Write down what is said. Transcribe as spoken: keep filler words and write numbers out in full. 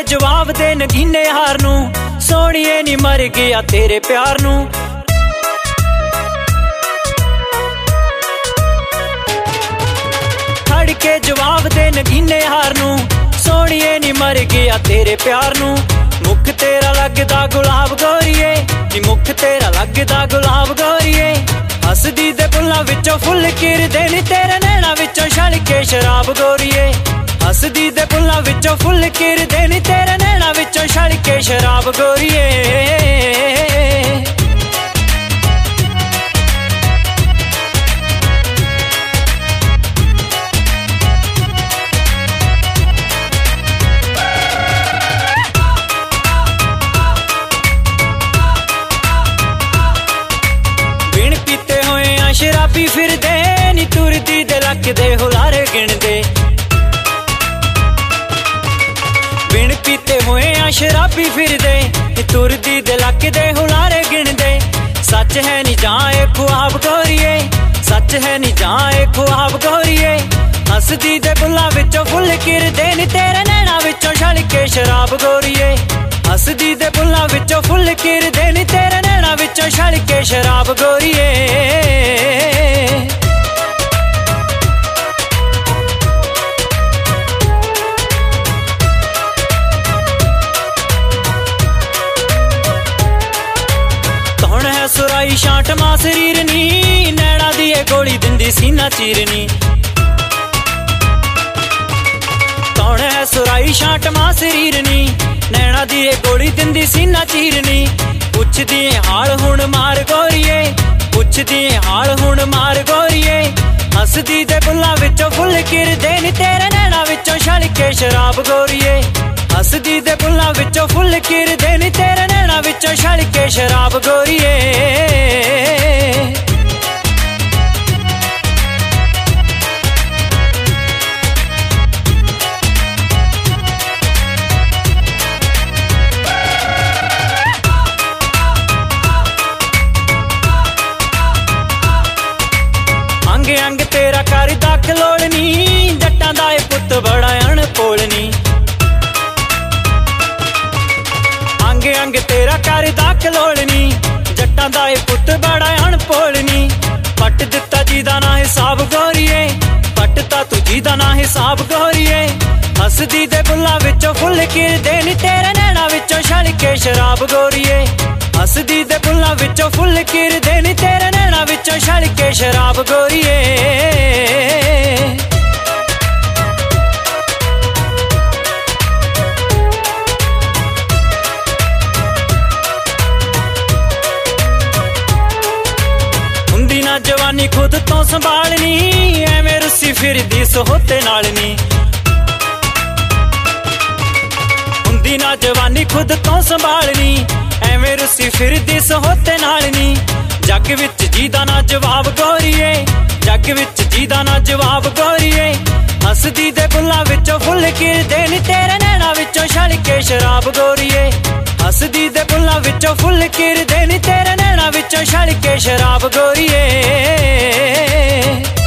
जवाब दे नगीने हार नू, सोनिए नी मर गया तेरे प्यार नू। खड़ के जवाब दे नगीने हार नू, सोनिए नी मर गया तेरे प्यार नू। मुख तेरा लगदा गुलाब गोरिए, नी मुख तेरा लगदा गुलाब गोरिए। हसदी दे बुल्लां विचों फुल किरदे नी तेरे नैना विचों छल के शराब गोरिए। हसदी दे बुल्लां विचों फुल किरदे नी तेरे नैना विचों छल के शराब गोरिए। शराबी फिर दे नी तुरदी दे लक दे हुलारे गिन दे। बिन पीते हुए आ शराबी फिर दे नी तुरदी दे लक दे हुलारे गिन दे। सच है नी जाए ख्वाब गोरिए, सच है नी जाए ख्वाब गोरिए। हसदी दे बुल्लां विचों फुल किरदे नी तेरे नैना विचों छल के शराब गोरिए। हसदी दे बुल्लां विचों फुल किरदे नी तेरे नैना विचों छल के शराब गोरिए। कौन है सुराई शांट मां शरीर नी, नैना दी गोली दिंदी सीना चीरनी। कौन है सुराई शांट मां शरीर नी, नैना दी गोली दिंदी सीना चीरनी। पुछदी हाल हुण मार गोरिए, पुछदी हाल हुण मार गोरिए। हसदी दे बुल्लां विचों फुल किरदे नी तेरे नैना विचों छल के शराब गोरिए। हसदी दे बुल्लां विचों फुल किरदे नी तेरे नैना विचों छल के शराब गोरिए। अंग अंग तेरा करदा खलोलनी, जट्टां दा ए पुत्त बड़ा अणभोलनी। अंग अंग तेरा करदा खलोलनी, जट्टां दा ए पुत्त बड़ा अणभोलनी। पट दित्ता जी दा ना हिसाब गोरिए, पटता तू जी दा ना हिसाब गोरिए। हसदी दे बुल्लां विचों फुल किरदे नी तेरे नैना विचों छल के शराब गोरिए। हसदी दे बुल्लां विचों फुल किरदे नी तेरे नैना विचों छल के शराब गोरिए। हुंदी ना जवानी खुद तो संभालनी, एवें रुसी फिरदी सोहते नाल नी। हुंदी ना जवानी खुद तो संभालनी, एवें रुसी फिरदी सोहते नाल नी। जग विच जीदा ना जवाब गोरिए, जग विच जीदा ना जवाब गोरिए। हसदी दे बुल्लां विचों फुल किरदे नी तेरे नैना विचों छल के शराब गोरिए। हसदी दे बुल्लां विचों फुल किरदे नी तेरे नैना विचों छल के शराब गोरिए।